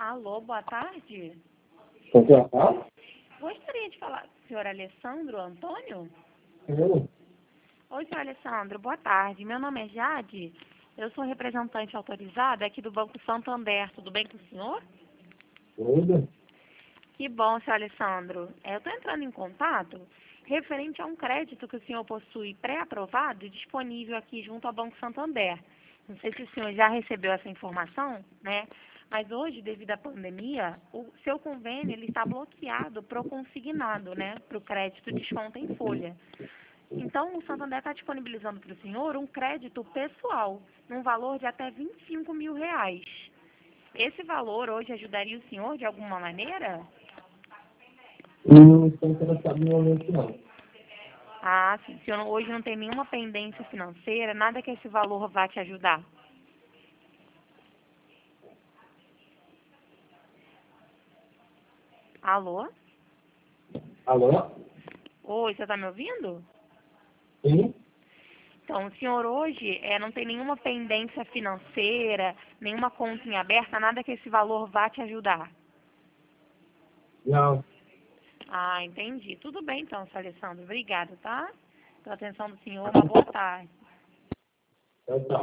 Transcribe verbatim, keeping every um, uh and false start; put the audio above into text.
Alô, boa tarde. Com quem eu falo? Gostaria de falar com o senhor Alessandro Antônio? Eu? Oi, senhor Alessandro, boa tarde. Meu nome é Jade. Eu sou representante autorizada aqui do Banco Santander. Tudo bem com o senhor? Tudo? Que bom, senhor Alessandro. É, eu estou entrando em contato referente a um crédito que o senhor possui pré-aprovado e disponível aqui junto ao Banco Santander. Não sei se o senhor já recebeu essa informação, né? Mas hoje, devido à pandemia, o seu convênio ele está bloqueado para o consignado, né? Para o crédito desconto em folha. Então, o Santander está disponibilizando para o senhor um crédito pessoal, num valor de até vinte e cinco mil reais. Esse valor hoje ajudaria o senhor de alguma maneira? Não estou interessado no momento, não. Ah, sim. O senhor não- hoje não tem nenhuma pendência financeira, nada que esse valor vá te ajudar. Alô? Alô? Oi, você está me ouvindo? Sim? Então, o senhor hoje é, não tem nenhuma pendência financeira, nenhuma conta em aberta, nada que esse valor vá te ajudar. Não. Ah, entendi. Tudo bem então, senhor Alessandro. Obrigada, tá? Pela atenção do senhor. Uma boa tarde. Tchau, tchau.